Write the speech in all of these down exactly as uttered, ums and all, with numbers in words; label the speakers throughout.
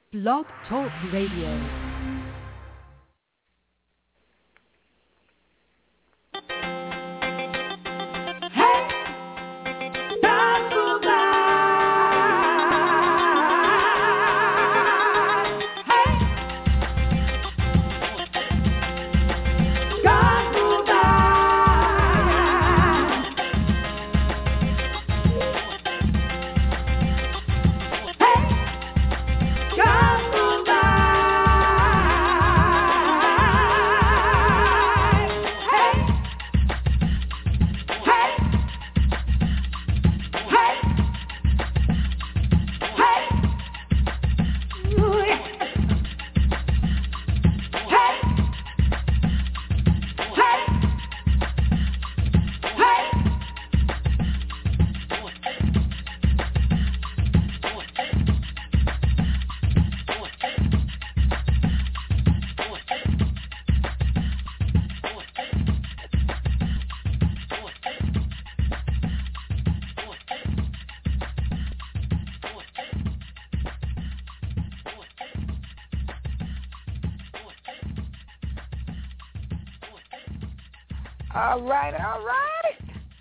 Speaker 1: Blog Talk Radio.
Speaker 2: All right, all right.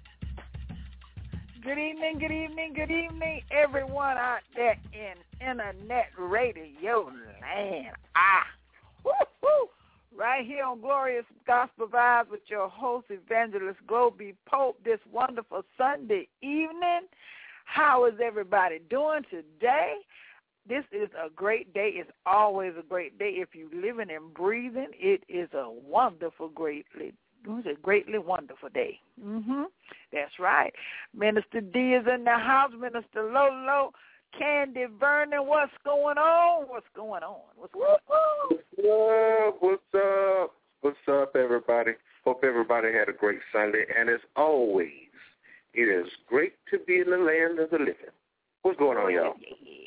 Speaker 2: Good evening, good evening, good evening, everyone out there in internet radio land. Ah, woo-hoo. Right here on Glorious Gospel Vibes with your host, Evangelist Globee Pope, this wonderful Sunday evening. How is everybody doing today? This is a great day. It's always a great day. If you're living and breathing, it is a wonderful, greatly It was a greatly wonderful day. Mm-hmm. That's right. Minister D is in the house. Minister Lolo, Candy Vernon, what's going on? What's going on? What's going on?
Speaker 3: What's up? What's up? What's up, everybody? Hope everybody had a great Sunday. And as always, it is great to be in the land of the living. What's going on, y'all?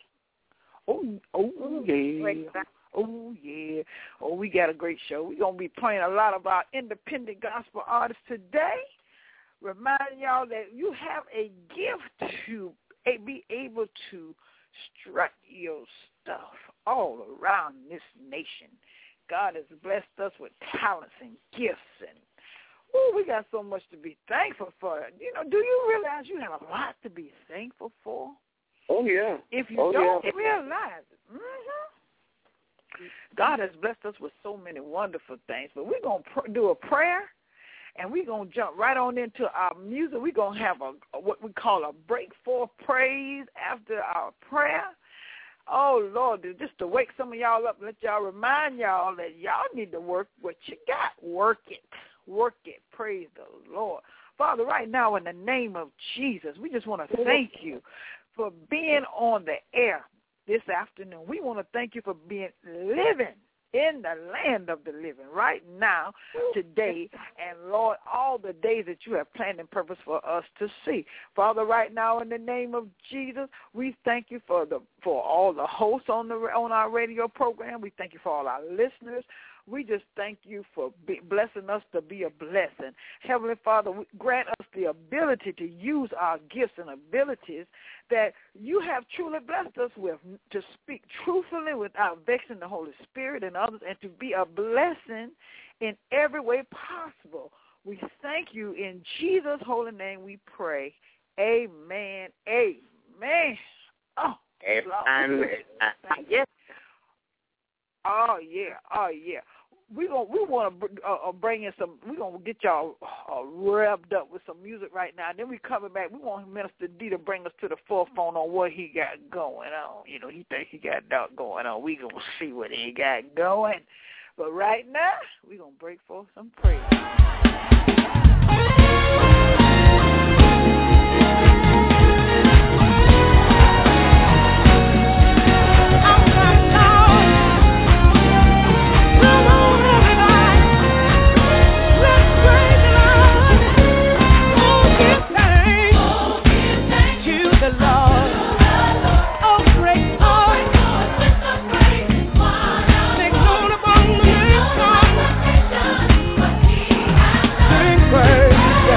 Speaker 2: Oh, oh, yeah. Oh, yeah. Oh, we got a great show. We're going to be playing a lot of our independent gospel artists today. Reminding y'all that you have a gift to be able to strut your stuff all around this nation. God has blessed us with talents and gifts, and oh, we got so much to be thankful for. You know, do you realize you have a lot to be thankful for?
Speaker 3: Oh, yeah.
Speaker 2: If you
Speaker 3: oh,
Speaker 2: don't
Speaker 3: yeah.
Speaker 2: realize it. Mm-hmm. God has blessed us with so many wonderful things, but we're going to pr- do a prayer, and we're going to jump right on into our music. We're going to have a, a what we call a break forth praise after our prayer. Oh, Lord, just to wake some of y'all up and let y'all remind y'all that y'all need to work what you got. Work it. Work it. Praise the Lord. Father, right now in the name of Jesus, we just want to thank you for being on the air this afternoon. We want to thank you for being living in the land of the living right now, today, and Lord, all the days that you have planned and purpose for us to see. Father, right now in the name of Jesus, we thank you for the for all the hosts on the on our radio program. We thank you for all our listeners. We just thank you for be, blessing us to be a blessing. Heavenly Father, grant us the ability to use our gifts and abilities that you have truly blessed us with, to speak truthfully without vexing the Holy Spirit and others, and to be a blessing in every way possible. We thank you. In Jesus' holy name we pray. Amen. Amen. Oh,
Speaker 3: Amen.
Speaker 2: yes. Oh, yeah. Oh, yeah. We gonna we want to uh, bring in some. We gonna get y'all uh, revved up with some music right now. And then we coming back. We want Minister D to bring us to the forefront on what he got going on. You know, he think he got that going on. We gonna see what he got going. But right now, we gonna break forth some praise.
Speaker 4: Praise.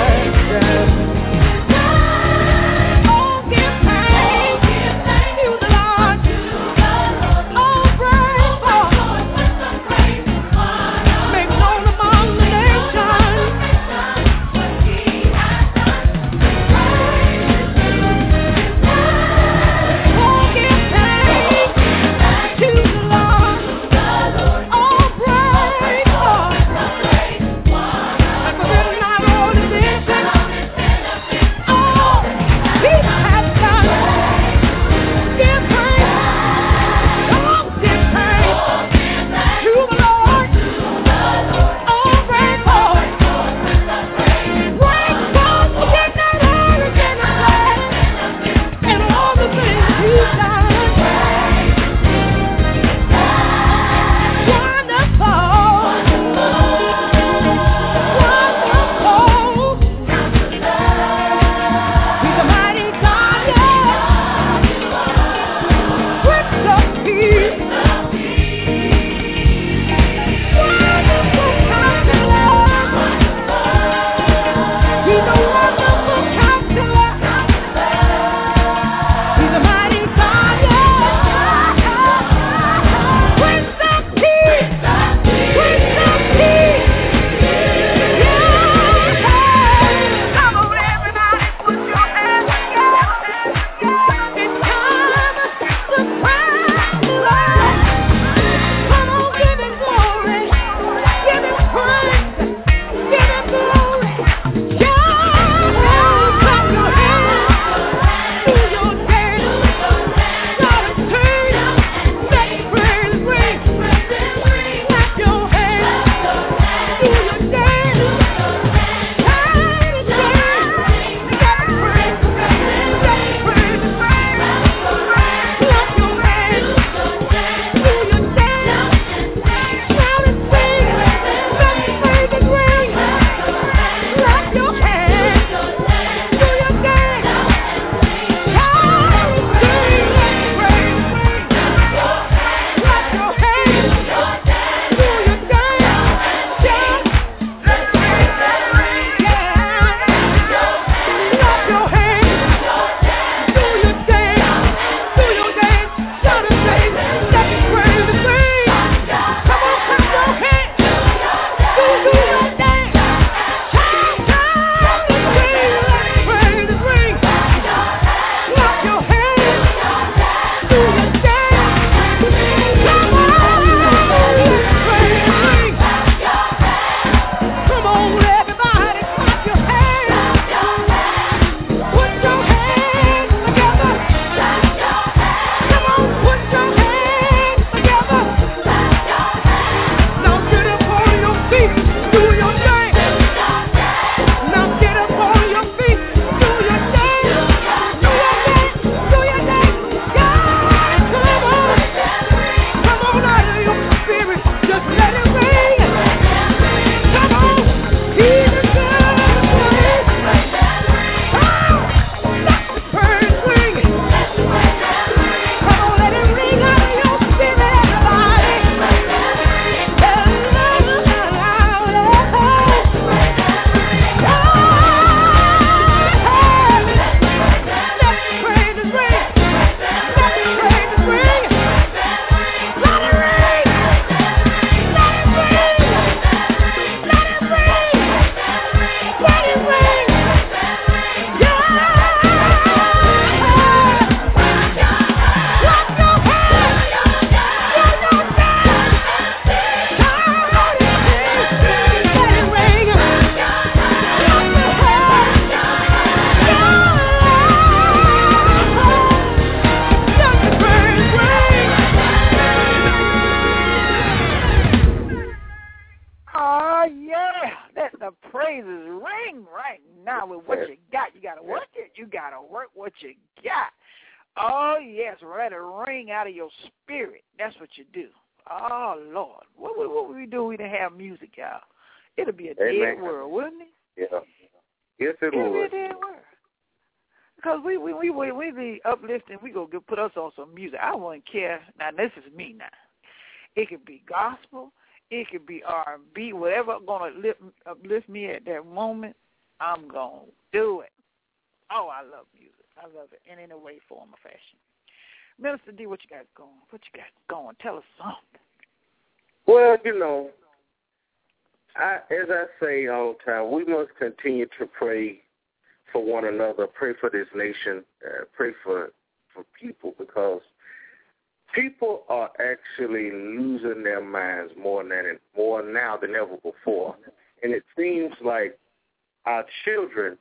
Speaker 2: right now with what you got. You got to work it. You got to work what you got. Oh, yes, let it ring out of your spirit. That's what you do. Oh, Lord. What would what we do if we didn't have music, y'all? It'll be a
Speaker 3: Amen.
Speaker 2: dead world, wouldn't it?
Speaker 3: Yeah. Yes, it
Speaker 2: It'll
Speaker 3: would.
Speaker 2: be a dead world. Because we we we we, we be uplifting. We go get, put us on some music. I wouldn't care. Now, this is me now. It could be gospel. It could be R and B. Whatever going to uplift, uplift me at that moment, I'm going to do it. Oh, I love music. I love it in any way, form, or fashion. Minister D, what you got going? What you got going? Tell us something.
Speaker 3: Well, you know, I, as I say all the time, we must continue to pray for one another, pray for this nation, uh, pray for for people, because people are actually losing their minds more than more now than ever before, and it seems like our children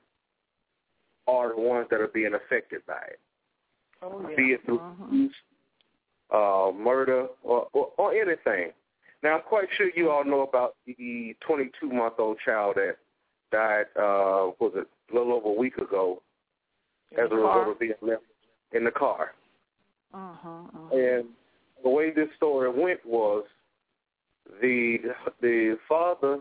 Speaker 3: are the ones that are being affected by it.
Speaker 2: Oh, yeah.
Speaker 3: Be it through
Speaker 2: uh-huh.
Speaker 3: uh, murder or, or, or anything. Now, I'm quite sure you all know about the twenty-two-month-old child that died, uh, was it a little over a week ago,
Speaker 2: in
Speaker 3: as a result
Speaker 2: car?
Speaker 3: of being left in the car.
Speaker 2: Uh-huh, uh-huh.
Speaker 3: And the way this story went was the the father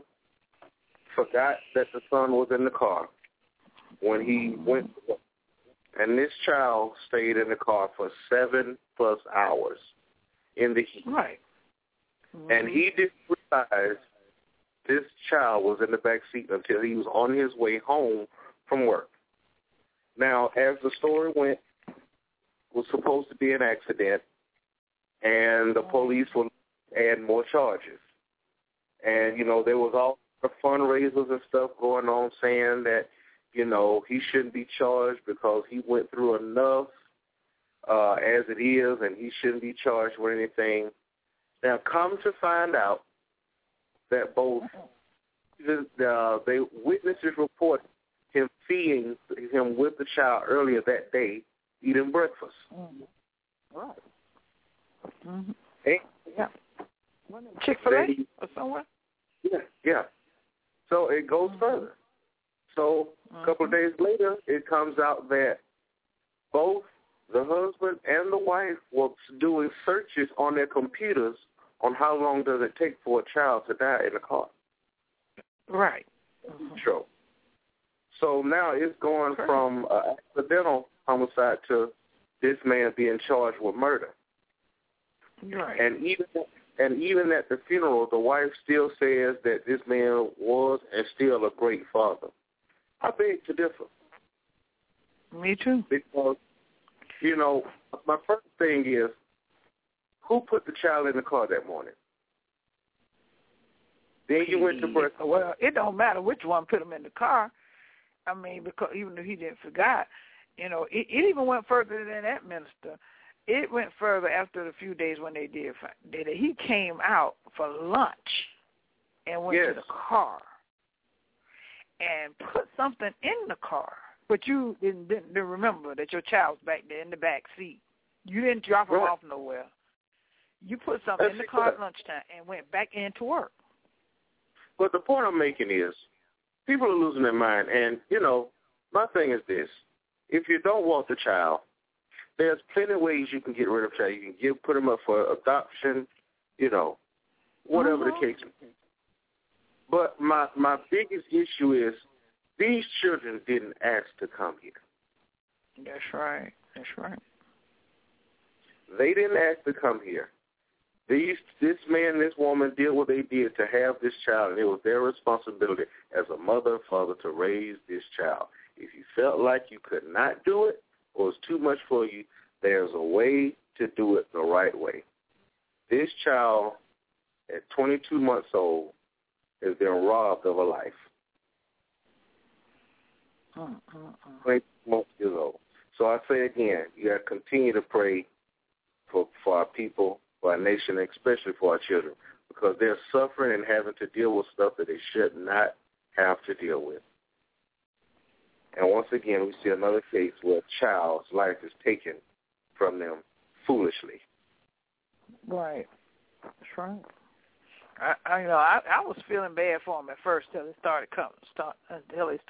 Speaker 3: forgot that the son was in the car when he went to work. And this child stayed in the car for seven plus hours in the heat.
Speaker 2: Right. Mm-hmm.
Speaker 3: And he didn't realize this child was in the back seat until he was on his way home from work. Now, as the story went, it was supposed to be an accident, and the police will add more charges. And, you know, there was all the fundraisers and stuff going on saying that, you know, he shouldn't be charged because he went through enough uh, as it is, and he shouldn't be charged with anything. Now, come to find out that both the, uh, the witnesses report him feeding him with the child earlier that day, eating breakfast.
Speaker 2: Mm-hmm. Right. Mm-hmm.
Speaker 3: And,
Speaker 2: yeah. Chick-fil-A or somewhere?
Speaker 3: Yeah, yeah. So it goes mm-hmm. further. So a couple of days later, it comes out that both the husband and the wife were doing searches on their computers on how long does it take for a child to die in a car.
Speaker 2: Right. Mm-hmm.
Speaker 3: Sure. So now it's going
Speaker 2: Correct.
Speaker 3: from uh, accidental homicide to this man being charged with murder.
Speaker 2: Right.
Speaker 3: And even and even at the funeral, the wife still says that this man was and still a great father. I beg to differ.
Speaker 2: Me too.
Speaker 3: Because, you know, my first thing is, who put the child in the car that morning? Then you went to birth.
Speaker 2: Well, it don't matter which one put him in the car. I mean, because even if he didn't forgot, you know, it, it even went further than that, minister. It went further after the few days when they did, did it. He came out for lunch and went
Speaker 3: yes.
Speaker 2: to the car and put something in the car. But you didn't, didn't, didn't remember that your child was back there in the back seat. You didn't drop him
Speaker 3: right.
Speaker 2: off nowhere. You put something
Speaker 3: That's
Speaker 2: in the car
Speaker 3: it.
Speaker 2: at lunchtime and went back into work.
Speaker 3: But the point I'm making is, people are losing their mind. And, you know, my thing is this. If you don't want the child, there's plenty of ways you can get rid of the child. You can give, put them up for adoption, you know, whatever
Speaker 2: uh-huh.
Speaker 3: the case may be. But my, my biggest issue is these children didn't ask to come here.
Speaker 2: That's right. That's right.
Speaker 3: They didn't ask to come here. These, this man, this woman did what they did to have this child, and it was their responsibility as a mother and father to raise this child. If you felt like you could not do it or it was too much for you, there's a way to do it the right way. This child, at twenty-two months old, has been robbed of a life.
Speaker 2: Uh, uh, uh.
Speaker 3: twenty-two months years old. So I say again, you got to continue to pray for, for our people, for our nation, especially for our children, because they're suffering and having to deal with stuff that they should not have to deal with. And once again, we see another case where a child's life is taken from them foolishly.
Speaker 2: Right. That's right. I, I you know, I, I was feeling bad for him at first till it started coming, start until they started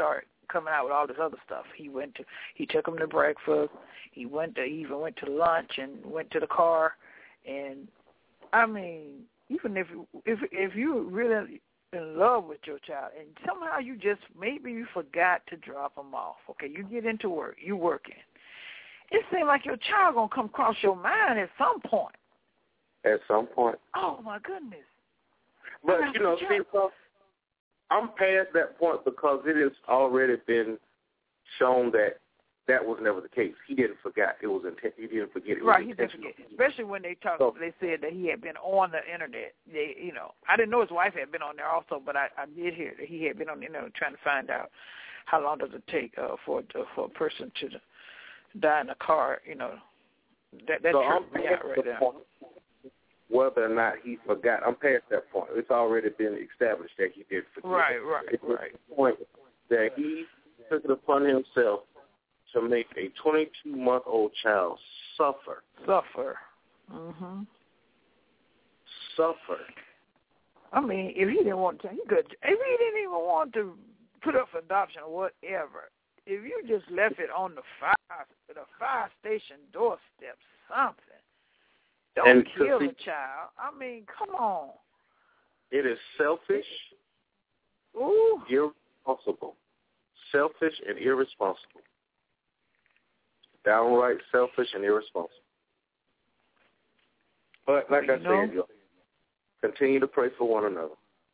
Speaker 2: coming out with all this other stuff. He went to, he took him to breakfast. He went to, he even went to lunch and went to the car. And I mean, even if if if you really in love with your child and somehow you just maybe you forgot to drop them off. Okay, you get into work, you working. It seems like your child gonna come across your mind at some point.
Speaker 3: At some point.
Speaker 2: Oh my goodness.
Speaker 3: But you know, see, I'm past that point because it has already been shown that that was never the case. He didn't forget. It was intent. He didn't forget. It
Speaker 2: right,
Speaker 3: was
Speaker 2: he didn't forget. Especially when they talked, so, they said that he had been on the internet. They, you know, I didn't know his wife had been on there also, but I, I did hear that he had been on the internet trying to find out how long does it take uh, for uh, for a person to die in a car. You know, that that
Speaker 3: so
Speaker 2: tripped me out right now.
Speaker 3: Whether or not he forgot, I'm past that point. It's already been established that he did forget.
Speaker 2: Right, right,
Speaker 3: it's
Speaker 2: right.
Speaker 3: The point that he took it upon himself to make a twenty-two-month-old child suffer.
Speaker 2: Suffer. Mm-hmm.
Speaker 3: Suffer.
Speaker 2: I mean, if he didn't want to, he could. If he didn't even want to put up for adoption or whatever, if you just left it on the fire, the fire station doorstep, something. Don't
Speaker 3: and
Speaker 2: kill
Speaker 3: see,
Speaker 2: a child. I mean, come on.
Speaker 3: It is selfish,
Speaker 2: Ooh.
Speaker 3: irresponsible. Selfish and irresponsible. Downright selfish and irresponsible. But like
Speaker 2: you
Speaker 3: I
Speaker 2: know,
Speaker 3: said, y'all, continue to pray for one another.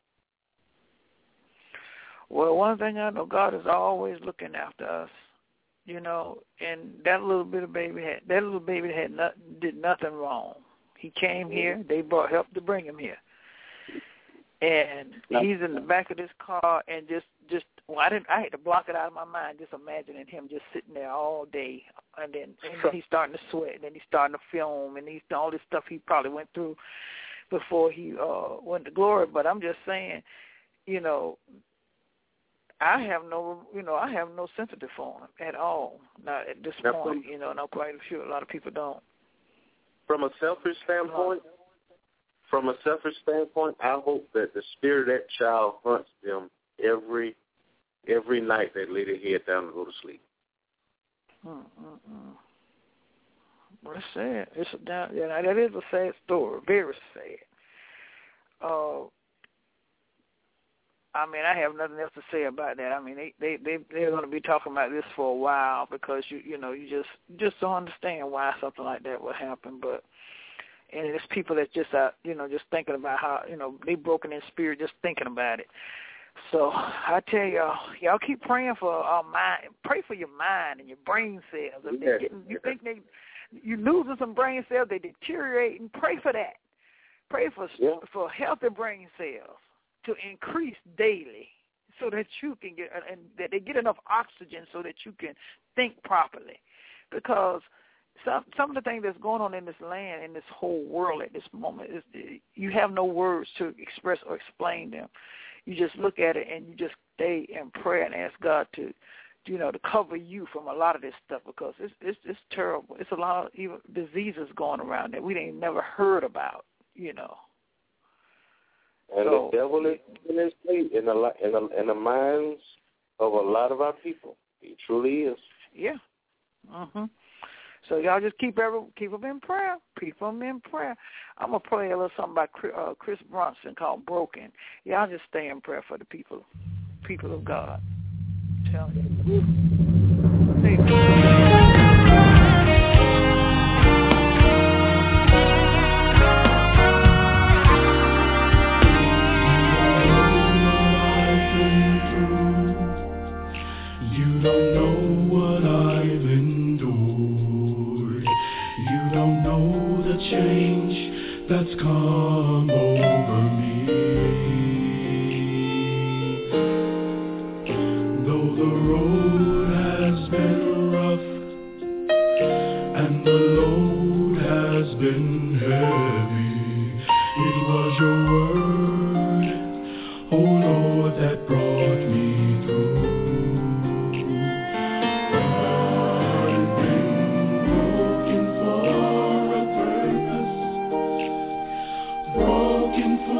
Speaker 2: Well, one thing I know, God is always looking after us. You know, and that little bit of baby had that little baby had not, did nothing wrong. He came here. They brought help to bring him here, and he's in the back of this car and just just well, I didn't I had to block it out of my mind just imagining him just sitting there all day, and then and then he's starting to sweat, and then he's starting to film, and he's all this stuff he probably went through before he uh, went to glory. But I'm just saying, you know. I have no, you know, I have no sympathy for him at all. Not at this
Speaker 3: now,
Speaker 2: point,
Speaker 3: from,
Speaker 2: you know, and I'm quite sure a lot of people don't.
Speaker 3: From a selfish standpoint, from a selfish standpoint, I hope that the spirit of that child haunts them every every night they lay their head down to go to sleep.
Speaker 2: Mm-mm-mm. Well, it's sad. It's a down, yeah, that is a sad story, very sad. Uh. I mean, I have nothing else to say about that. I mean, they they they they're going to be talking about this for a while because you you know you just just don't understand why something like that would happen. But and it's people that just out you know just thinking about how you know they broken in spirit just thinking about it. So I tell y'all, y'all keep praying for our mind. Pray for your mind and your brain cells. If they're getting, you think they you losing some brain cells, they deteriorating. Pray for that. Pray for
Speaker 3: yeah.
Speaker 2: for healthy brain cells to increase daily so that you can get, and that they get enough oxygen so that you can think properly. Because some some of the things that's going on in this land, in this whole world at this moment, is you have no words to express or explain them. You just look at it and you just stay in prayer and ask God to, you know, to cover you from a lot of this stuff because it's it's, it's terrible. It's a lot of even diseases going around that we ain't never heard about, you know.
Speaker 3: And
Speaker 2: so,
Speaker 3: the devil is in his place in the in the in the minds of a lot of our people. He truly is.
Speaker 2: Yeah. Mhm. So y'all just keep every keep them in prayer. Keep them in prayer. I'm gonna play a little something by uh, Chris Bronson called "Broken." Y'all just stay in prayer for the people, people of God. Tell you. Hey.
Speaker 4: Change that's come over me. Though the road has been rough and the load has been heavy, it was your word, oh Lord, that brought me through.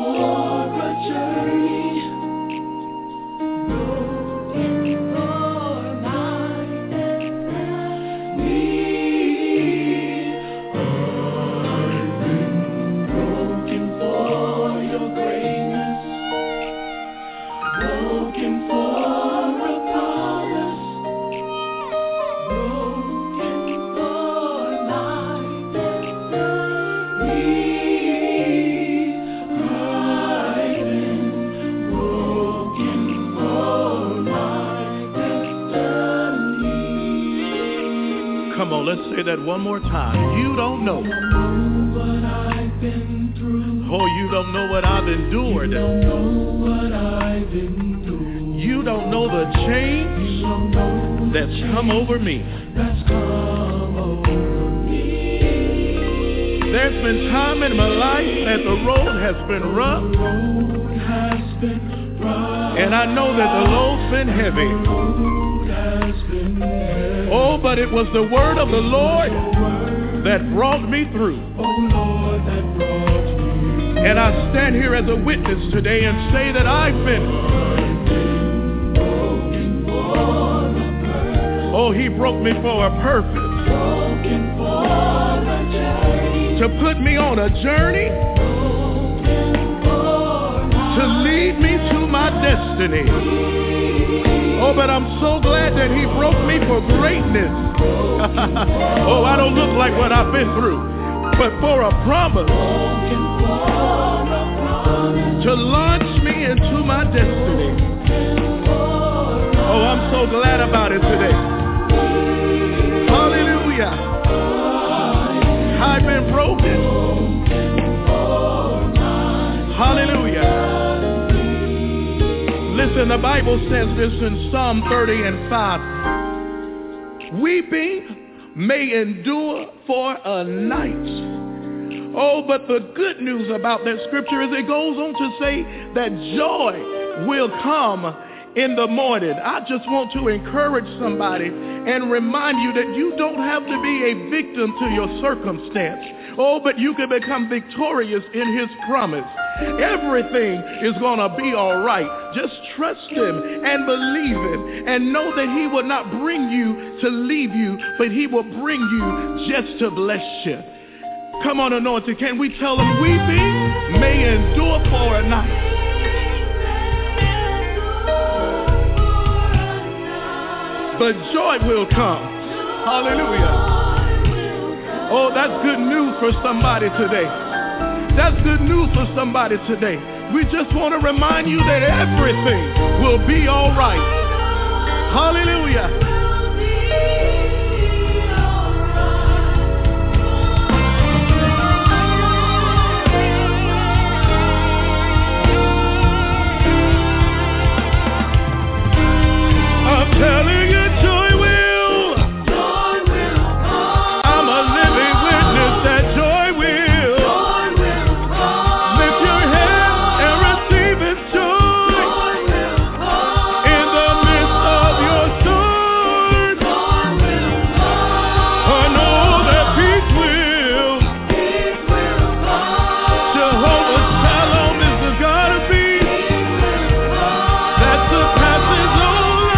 Speaker 4: For a journey, broken for let's say that one more time. You don't know what I've been through. Oh, you don't know what I've endured. You don't know what I've been through. You don't know the change know that's change come over me. That's come over me. There's been time in my life that the road has been rough. The road has been rough. And I know that the load's been heavy. Oh, but it was the word of the Lord that brought me through. And I stand here as a witness today and say that I've been. Oh, he broke me for a purpose. To put me on a journey. To lead me to my destiny. Oh, but I'm so glad that he broke me for greatness. Oh, I don't look like what I've been through, but for a promise to launch me into my destiny. Oh, I'm so glad about it today. Hallelujah. I've been broken. Hallelujah. Listen, the Bible says this in Psalm thirty and five. Weeping may endure for a night. Oh, but the good news about that scripture is it goes on to say that joy will come in the morning. I just want to encourage somebody and remind you that you don't have to be a victim to your circumstance. Oh, but you can become victorious in his promise. Everything is going to be all right. Just trust him and believe it and know that he will not bring you to leave you, but he will bring you just to bless you. Come on, anointed. Can we tell him weeping may endure for a night? But joy will come. Hallelujah. Oh, that's good news for somebody today. That's good news for somebody today. We just want to remind you that everything will be all right. Hallelujah. I'm telling you, joy will. Joy will come. I'm a living witness that joy will. Joy will come. Lift your head and receive His joy. Joy will come. In the midst of your storm. Joy will come. I know that peace will. Peace will come. Jehovah Shalom is the God of peace. Peace will come. That surpasses all.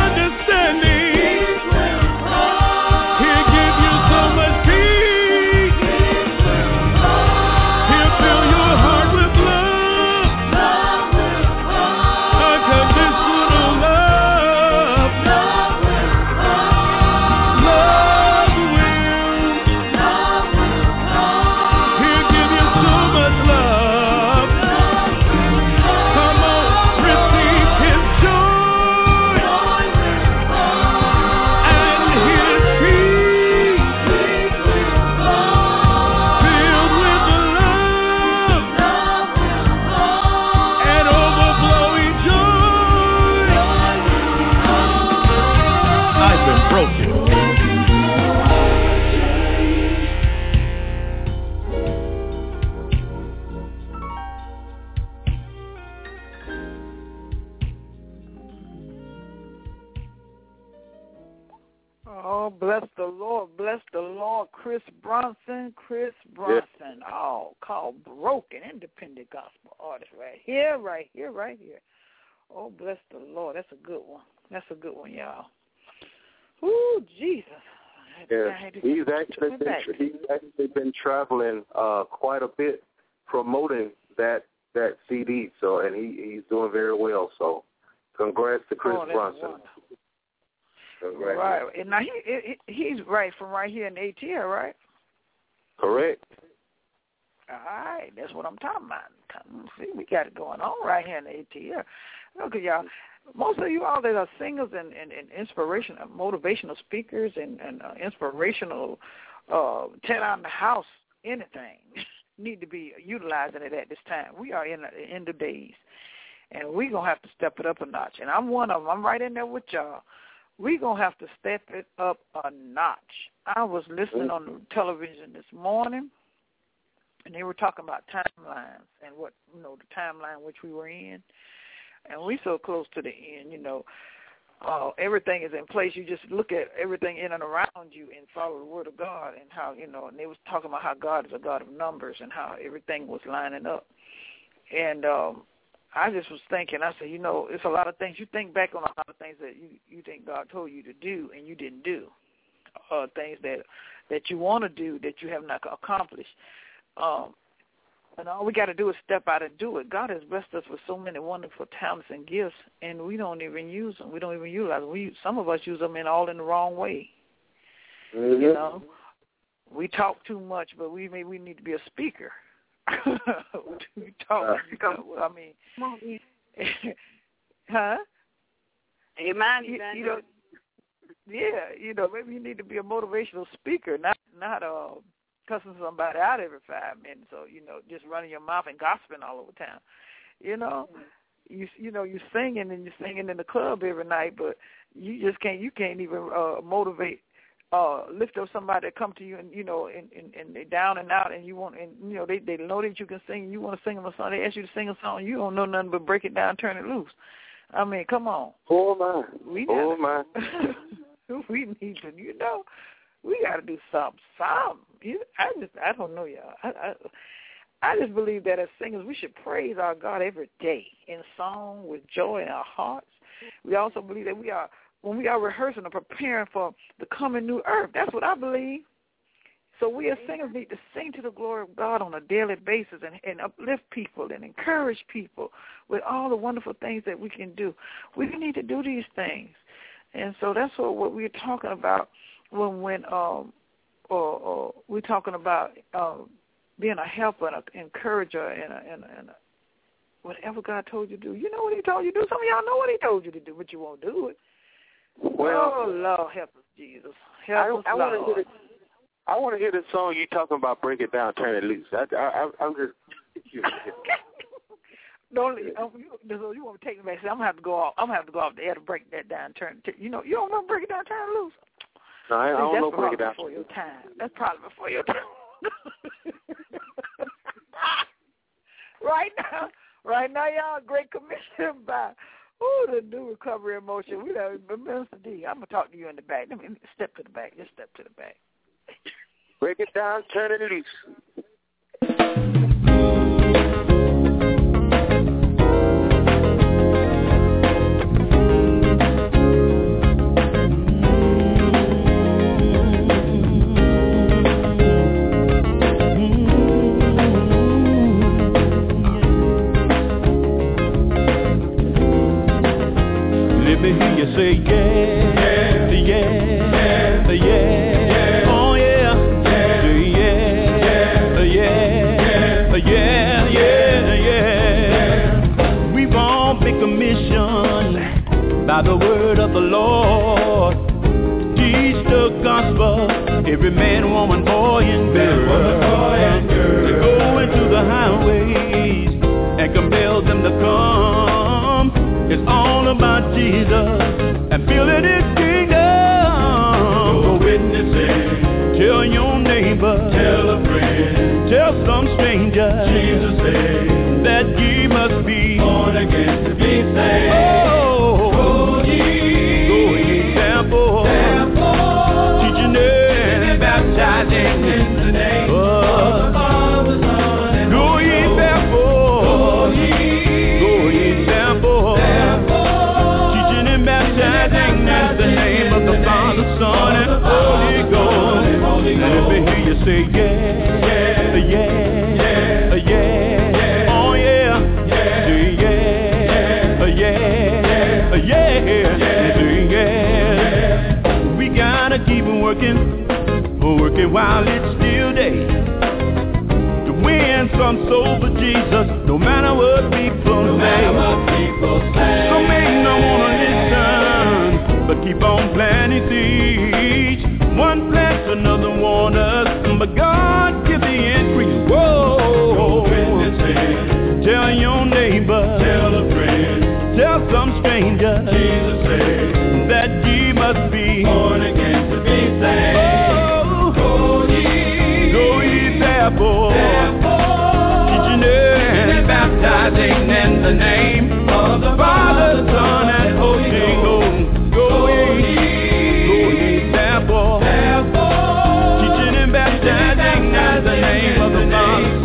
Speaker 2: Chris Bronson, Chris Bronson, yeah. Oh, called Broken, independent gospel artist right here, right here, right here. Oh, bless the Lord. That's a good one. That's a good one, y'all. Ooh, Jesus.
Speaker 3: Yeah, he's actually been he's actually been traveling uh, quite a bit promoting that that C D. So, and he, he's doing very well. So, congrats to Chris
Speaker 2: oh,
Speaker 3: Bronson.
Speaker 2: Right, and now he, he he's right from right here in A T L, right?
Speaker 3: Correct.
Speaker 2: All right, that's what I'm talking about. See, we got it going on right here in A T L. Look at y'all. most of you all that are singers and, and, and inspirational, motivational speakers and, and uh, inspirational, uh, tear down the house, anything, need to be utilizing it at this time. We are in the end of days, and we're going to have to step it up a notch. And I'm one of them. I'm right in there with y'all. We're going to have to step it up a notch. I was listening on the television this morning, and they were talking about timelines and what, you know, the timeline which we were in. And we so close to the end, you know. Uh, everything is in place. You just look at everything in and around you and follow the word of God and how, you know, and they was talking about how God is a God of numbers and how everything was lining up. And um, I just was thinking, I said, you know, it's a lot of things. You think back on a lot of things that you, you think God told you to do and you didn't do, uh, things that, that you want to do that you have not accomplished. Um, And all we got to do is step out and do it. God has blessed us with so many wonderful talents and gifts, and we don't even use them. We don't even utilize them. We, some of us use them in all in the wrong way. Mm-hmm. You know, we talk too much, but we maybe we need to be a speaker. we talk. Uh, I mean, huh?
Speaker 5: Amen.
Speaker 2: You, you know, yeah. You know, maybe you need to be a motivational speaker, not not a. Uh, cussing somebody out every five minutes, or, you know, just running your mouth and gossiping all over town. You know, you you know, you're singing and you're singing in the club every night, but you just can't, you can't even uh, motivate, uh, lift up somebody that come to you and, you know, and, and, and they're down and out and you want, and, you know, they, they know that you can sing and you want to sing them a song. They ask you to sing a song. You don't know nothing but break it down, turn it loose. I mean, come on.
Speaker 3: Oh, my.
Speaker 2: We
Speaker 3: oh, my.
Speaker 2: we need to, you know. We got to do something, something. I just, I don't know, y'all. I, I, I just believe that as singers, we should praise our God every day in song with joy in our hearts. We also believe that we are, when we are rehearsing or preparing for the coming new earth, that's what I believe. So we as singers need to sing to the glory of God on a daily basis and, and uplift people and encourage people with all the wonderful things that we can do. We need to do these things. And so that's what, what we're talking about. When when um or, or we're talking about um, being a helper and an encourager and a, and, a, and a, whatever God told you to do. You know what He told you to do. Some of y'all know what He told you to do, but you won't do it.
Speaker 3: Well,
Speaker 2: oh Lord, help us, Jesus. Help
Speaker 3: I,
Speaker 2: us,
Speaker 3: I want
Speaker 2: Lord.
Speaker 3: to hear the, I want to hear the song you talking about. Break it down, turn it loose. I, I, I'm just.
Speaker 2: Don't you, you want to take me back? I'm gonna have to go off. I'm gonna have to go off the air to break that down. Turn. T- you know, you don't know break it down, turn it loose.
Speaker 3: No, I, I don't
Speaker 2: See,
Speaker 3: know break it down.
Speaker 2: Before your time. That's probably before your time. right now, right now, y'all, Great Commission by oh the new recovery emotion. We know Minister D. I'm gonna talk to you in the back. Let me step to the back. Just step to the back.
Speaker 3: Break it down, turn it loose.
Speaker 4: Say yeah, yeah, yeah, yeah, yeah, oh yeah, yeah, say yeah, yeah, yeah, yeah, yeah, yeah. We've all been commissioned by the word of the Lord. Teach the gospel, every man, woman, boy, and girl, to go into the highways and compel them to come. It's all about Jesus and building His kingdom. Go witnessing, tell your neighbor, tell a friend, tell some stranger. Jesus said that ye must be born again to be saved. Oh, go ye, go ye, therefore, therefore, teaching and baptizing in the name oh, of the Father, Son, and go ye, therefore, go ye, go ye, therefore. Baptizing in the name of the Father, Son, and Holy Ghost. Let me hear you say yeah, yeah, yeah, yeah, oh yeah, say yeah, yeah, yeah, say yeah. We gotta keep working, working while it's still day, to win some soul for Jesus, no matter what people say. Some may not wanna neighbor, tell a friend, tell some stranger, Jesus said that ye must be born again to be saved. Oh, go ye, go ye therefore, therefore teaching and baptizing in the name of the Father, Son, and Holy Ghost. Go ye, go ye therefore, therefore teaching and baptizing in the name of the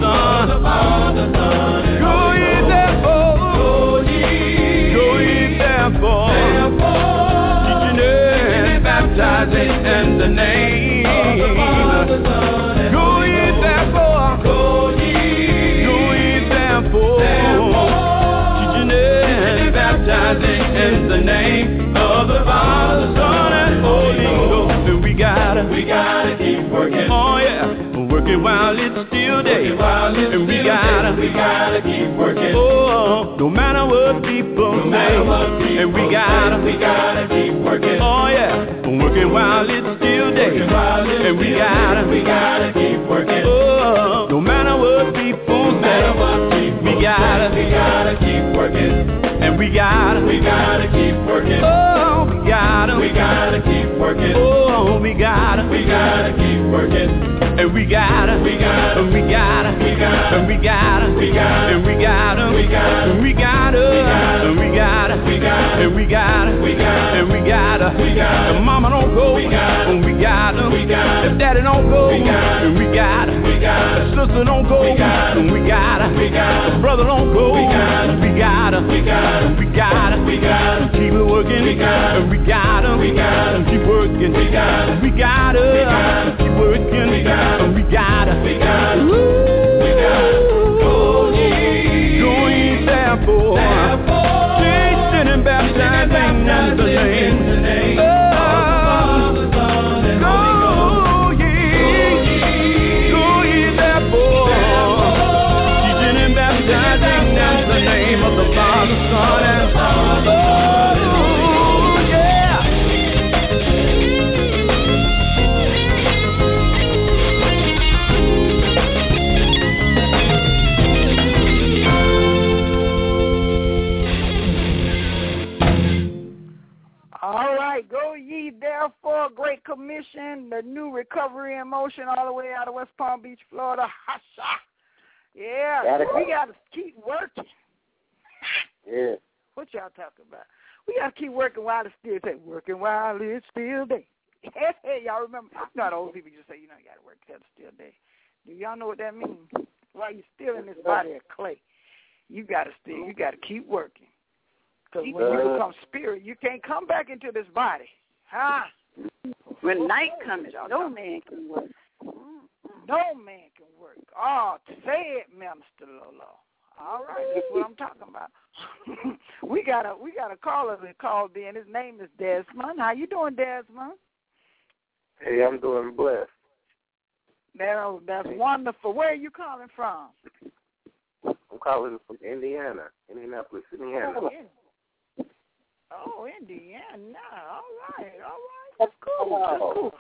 Speaker 4: Father, Son. Go ye therefore, go ye, go ye therefore, teaching and baptizing in the name of the Father, Son, and go ye therefore, go ye, go ye therefore, teaching and baptizing in the name of the Father, Son, and Holy Ghost. And we gotta, we gotta keep working. Oh yeah. Working while it's still day, and we gotta, we gotta keep working. Oh, no matter what people say, and we gotta, we gotta keep working. Oh yeah, working while it's still day, and we gotta, we gotta keep working. Oh, no matter what people say, we gotta, we gotta keep working, and we gotta, we gotta keep working. Oh, we gotta, we gotta keep working. Oh, we gotta, we gotta keep working. And we gotta, we gotta, and we gotta, we gotta, and we gotta, we gotta, and we gotta, we gotta, and we gotta, and we gotta, we gotta, and we gotta, we gotta, and we gotta, we gotta. If mama don't go, we gotta, and we gotta, we gotta. If daddy don't go, we gotta, and we gotta, we gotta. If sister don't go, we gotta, and we gotta, we gotta. If brother don't go, we gotta, we gotta, we gotta, and we gotta, we gotta. Keep it working, we gotta, and we gotta, we gotta, and keep working, we gotta, we gotta, we gotta, keep working, we gotta. And we gotta, we gotta, we gotta, go ye, go ye therefore, teaching and baptizing in the name of the Son and Holy Ghost. Go ye, go ye therefore, teaching and baptizing in the name of the Father, Son, and Holy Ghost.
Speaker 2: Therefore, Great Commission, the new recovery in motion all the way out of West Palm Beach, Florida. Hasha. Yeah, gotta we got to keep working.
Speaker 3: Yeah.
Speaker 2: What y'all talking about? We got to keep working while it's still day. Working while it's still day. Hey, y'all remember? Not old people just say, you know, you got to work till it's still day. Do y'all know what that means? While you're still in this body of clay, you got to still, you got to keep working. Because when you become spirit, you can't come back into this body. Huh?
Speaker 5: When night comes, no man can work.
Speaker 2: No man can work. Oh, say it, Minister Lolo. All right, that's what I'm talking about. we got a we got a caller that called in. His name is Desmond. How you doing, Desmond?
Speaker 3: Hey, I'm doing blessed.
Speaker 2: That, that's wonderful. Where are you calling from?
Speaker 3: I'm calling from Indiana, Indianapolis, Indiana.
Speaker 2: Oh, in- Oh, Indiana. All right, all right. That's cool. That's cool.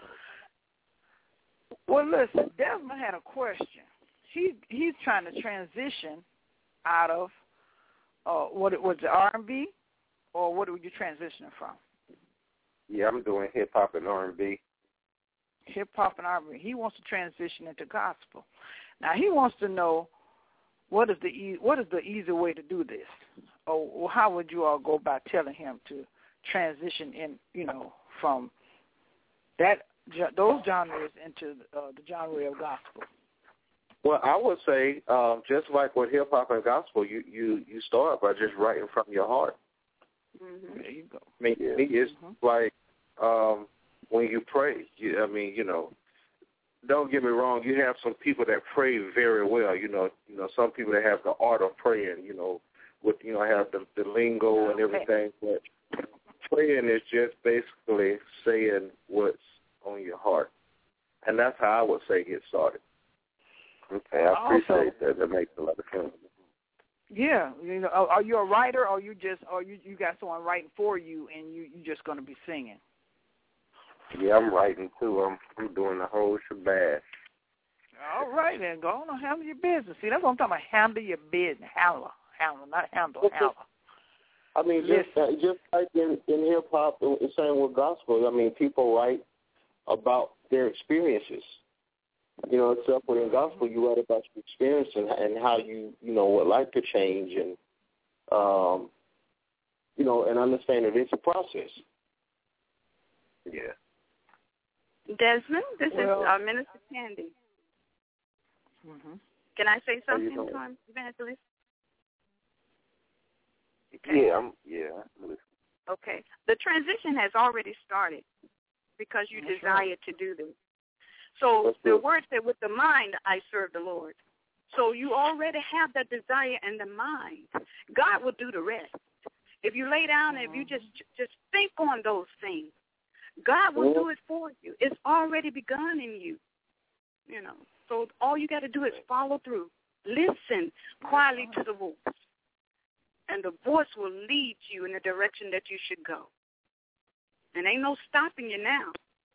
Speaker 2: Well, listen, Desmond had a question. He he's trying to transition out of uh, what it was, the R and B, or what were you transitioning from?
Speaker 3: Yeah, I'm doing hip hop and R and B.
Speaker 2: Hip hop and R and B. He wants to transition into gospel. Now he wants to know what is the e- what is the easy way to do this. Or how would you all go about telling him to transition in, you know, from that those genres into uh, the genre of gospel?
Speaker 3: Well, I would say um, just like with hip hop and gospel, you, you, you start by just writing from your heart.
Speaker 2: Mm-hmm. There you go.
Speaker 3: I mean, yeah. it's mm-hmm. like um, when you pray. You, I mean, you know, don't get me wrong. You have some people that pray very well. You know, you know, some people that have the art of praying. You know. With, you know, have the, the lingo and everything, but praying is just basically saying what's on your heart, and that's how I would say get started. Okay, I appreciate also, that. That makes a lot of sense.
Speaker 2: Yeah, you know, are you a writer, or you just, or you you got someone writing for you, and you you just going to be singing?
Speaker 3: Yeah, I'm writing too. I'm I'm doing the whole shebang.
Speaker 2: All right, then go on and handle your business. See, that's what I'm talking about. Handle your business. Handle. handle, not handle, handle.
Speaker 3: I mean, just, uh, just like in, in hip-hop, it's same with gospel. I mean, people write about their experiences. You know, except within gospel, you write about your experience and, and how you, you know, would like to change and, um, you know, and understand that it's a process.
Speaker 5: Yeah. Desmond, this well, is uh, Minister Candy. Mm-hmm. Can I say something to him, Evangelist?
Speaker 6: Okay. Yeah, I'm, yeah.
Speaker 5: Okay. The transition has already started because you That's desire right. to do this. So That's the good. Word said, with the mind, I serve the Lord. So you already have that desire in the mind. God will do the rest. If you lay down and if you just just think on those things, God will do it for you. It's already begun in you. You know. So all you got to do is follow through. Listen quietly to the voice. And the voice will lead you in the direction that you should go. And ain't no stopping you now.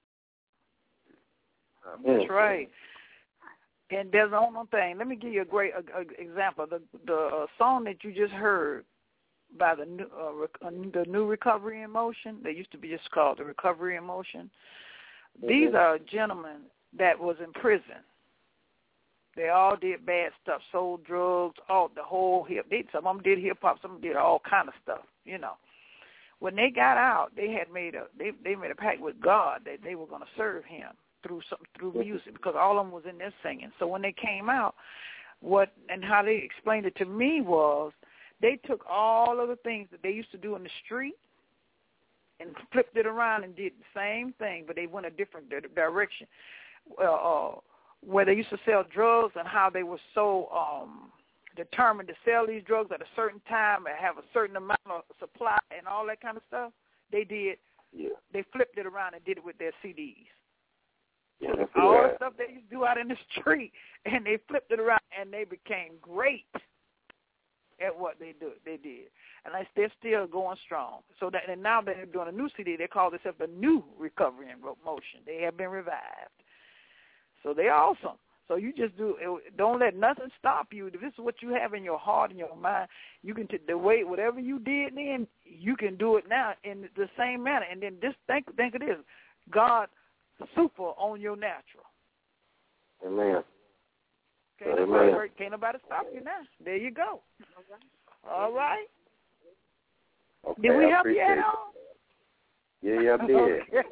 Speaker 2: That's right. And there's one more thing. Let me give you a great uh, example. The the uh, song that you just heard by the new uh, rec- the new Recovery in Motion, they used to be just called the Recovery in Motion. Mm-hmm. These are gentlemen that was in prison. They all did bad stuff, sold drugs, all the whole hip. They, some of them did hip hop, some of them did all kind of stuff. You know, when they got out, they had made a they they made a pact with God that they were going to serve Him through some through music, because all of them was in there singing. So when they came out, what and how they explained it to me was they took all of the things that they used to do in the street and flipped it around and did the same thing, but they went a different direction. Uh, uh, where they used to sell drugs and how they were so um, determined to sell these drugs at a certain time and have a certain amount of supply and all that kind of stuff, they did. Yeah. They flipped it around and did it with their C Ds. Yeah, all the stuff they used to do out in the street, and they flipped it around, and they became great at what they do. They did, and they're still going strong. So that, and now they're doing a new C D. They call themselves the New Recovery in Motion. They have been revived. So they're awesome. So you just do. Don't let nothing stop you. If this is what you have in your heart and your mind, you can t- the way whatever you did then, you can do it now in the same manner. And then just think think of this: God super on your natural.
Speaker 3: Amen.
Speaker 2: Can't nobody, hurt, can't nobody stop you now. There you go. All right.
Speaker 3: Okay,
Speaker 2: did we
Speaker 3: I
Speaker 2: help you at all?
Speaker 3: Yeah, yeah, I did.
Speaker 2: Okay.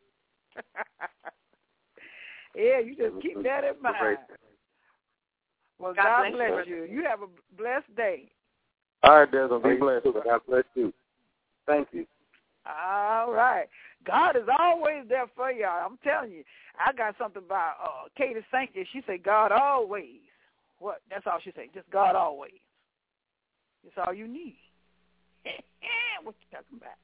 Speaker 2: Yeah, you just keep that in mind. Well, God, God bless, bless you. You have a blessed day.
Speaker 3: All right, Desmond. Be blessed. God bless you. Thank you.
Speaker 2: All right. God is always there for y'all. I'm telling you. I got something about uh, Katie Sankey. She said, God always. What? That's all she said. Just God always. That's all you need. What you talking about?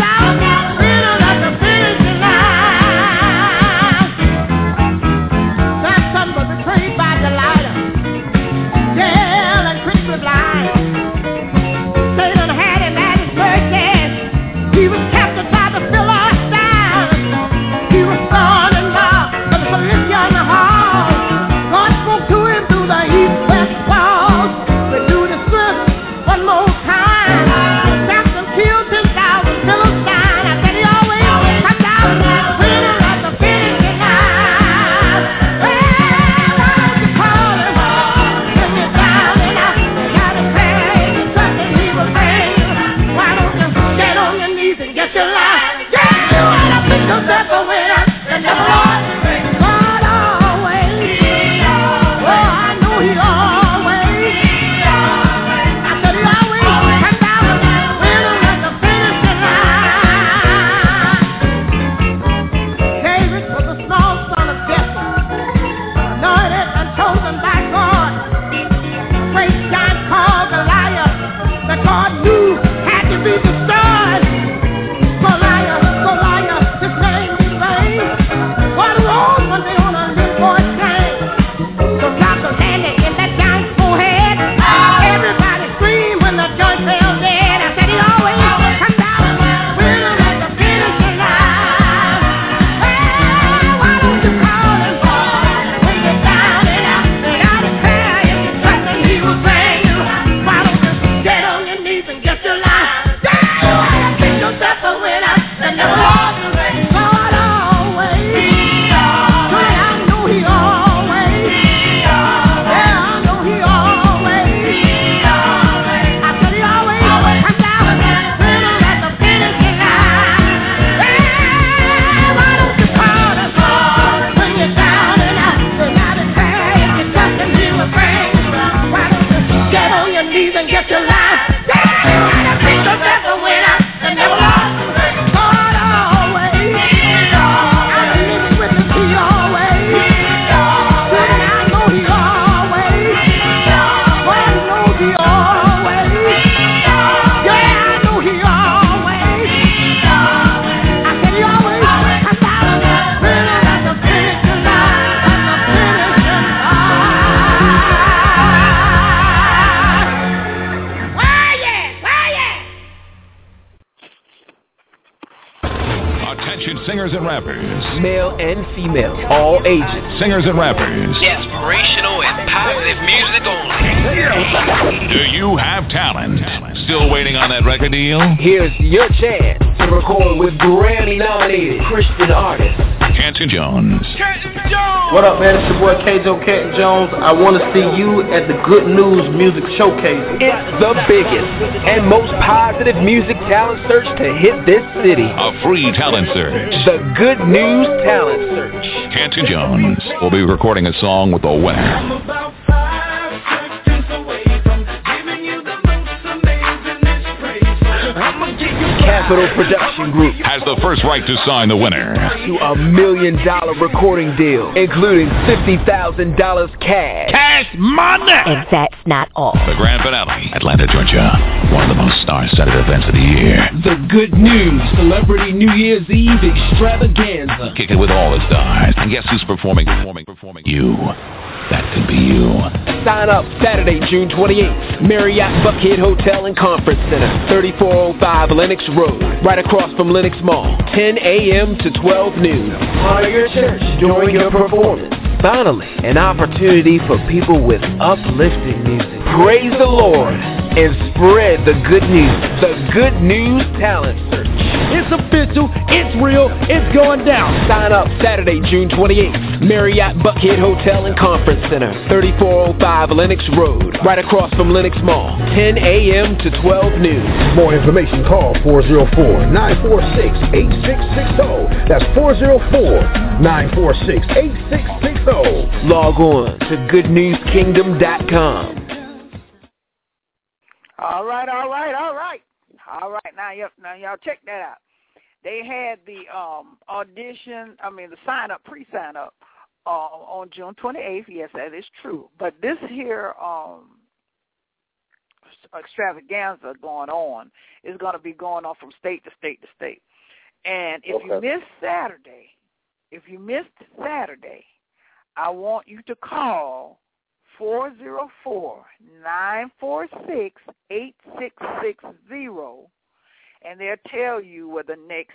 Speaker 7: Always come down, Featured singers and rappers.
Speaker 8: Male and female, all ages.
Speaker 7: Singers and rappers.
Speaker 9: Inspirational and positive music only.
Speaker 7: Do you have talent? Still waiting on that record deal?
Speaker 8: Here's your chance to record with Grammy-nominated Christian artist
Speaker 7: Canton Jones.
Speaker 9: Canton Jones!
Speaker 10: What up, man? It's your boy K-Joe Canton Jones. I want to see you at the Good News Music Showcase.
Speaker 8: It's the biggest and most positive music talent search to hit this city.
Speaker 7: A free talent search.
Speaker 8: The Good News Talent Search.
Speaker 7: Canton Jones will be recording a song with the winner.
Speaker 8: Capital Production Group
Speaker 7: has the first right to sign the winner
Speaker 8: to a million dollar recording deal, including fifty thousand dollars cash.
Speaker 4: Cash money!
Speaker 1: And that's not all.
Speaker 7: The grand finale, Atlanta, Georgia. One of the most star-studded events of the year.
Speaker 8: The Good News Celebrity New Year's Eve Extravaganza.
Speaker 7: Kick it with all the stars. And guess who's performing, performing, performing? You. That could be you.
Speaker 8: Sign up Saturday, June twenty-eighth. Marriott Buckhead Hotel and Conference Center, thirty-four oh five Lenox Road, right across from Lenox Mall, ten a.m. to twelve noon. Honor your church during your performance. Finally, an opportunity for people with uplifting music. Praise the Lord and spread the good news. The Good News Talent Search.
Speaker 4: It's official, it's real, it's going down.
Speaker 8: Sign up Saturday, June twenty-eighth. Marriott Buckhead Hotel and Conference Center, thirty-four oh five Lenox Road, right across from Lenox Mall, ten a.m. to twelve noon.
Speaker 11: More information, call four oh four, nine four six, eight six six zero. That's four oh four, nine four six, eight six six zero.
Speaker 8: Log on to good news kingdom dot com.
Speaker 2: All right, all right, all right. All right, now, y- now y'all check that out. They had the um, audition, I mean the sign-up, pre-sign up uh, on June twenty-eighth. Yes, that is true. But this here um, extravaganza going on is going to be going on from state to state to state. And if okay. you miss Saturday, if you missed Saturday, I want you to call four oh four, nine four six, eight six six zero, and they'll tell you where the next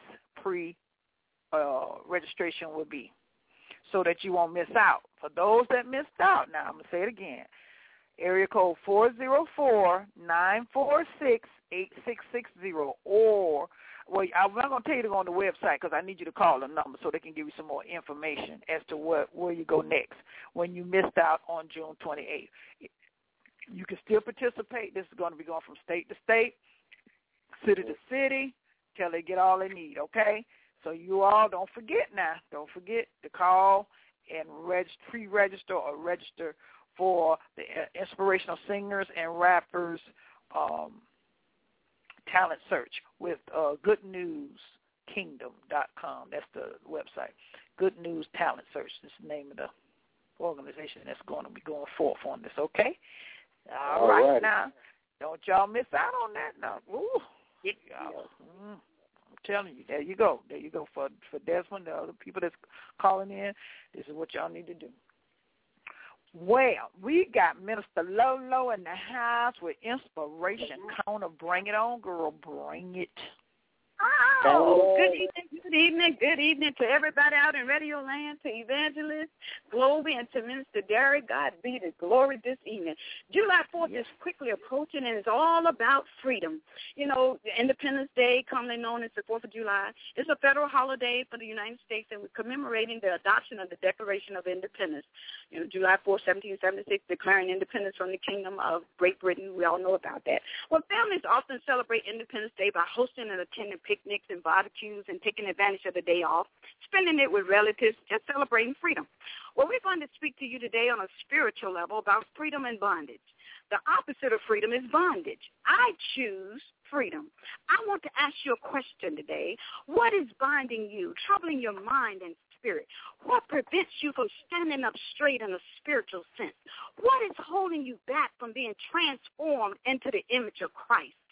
Speaker 2: pre-registration uh, will be so that you won't miss out. For those that missed out, now I'm going to say it again, area code four oh four, nine four six, eight six six zero, or well, I'm not going to tell you to go on the website because I need you to call the number so they can give you some more information as to what, where you go next when you missed out on June twenty-eighth. You can still participate. This is going to be going from state to state, city to city, till they get all they need, okay? So you all don't forget now. Don't forget to call and reg- pre-register or register for the uh, inspirational singers and rappers um talent search with uh, good news kingdom dot com. That's the website. Good News Talent Search is the name of the organization that's going to be going forth on this, okay? All, All right, right, now, don't y'all miss out on that now. Ooh. Y'all, mm, I'm telling you, there you go. There you go. For, for Desmond, the other people that's calling in, this is what y'all need to do. Well, we got Minister Lolo in the house with Inspiration Corner. Bring it on, girl. Bring it.
Speaker 5: Oh, good evening, good evening, good evening to everybody out in Radio Land, to Evangelist Globy, and to Minister Derek. God be the glory this evening. July fourth yes. is quickly approaching, and it's all about freedom. You know, Independence Day, commonly known as the fourth of July, is a federal holiday for the United States, and we're commemorating the adoption of the Declaration of Independence. You know, July fourth, seventeen seventy-six, declaring independence from the Kingdom of Great Britain. We all know about that. Well, families often celebrate Independence Day by hosting and attending picnics and barbecues and taking advantage of the day off, spending it with relatives, and celebrating freedom. Well, we're going to speak to you today on a spiritual level about freedom and bondage. The opposite of freedom is bondage. I choose freedom. I want to ask you a question today. What is binding you, troubling your mind and spirit? What prevents you from standing up straight in a spiritual sense? What is holding you back from being transformed into the image of Christ?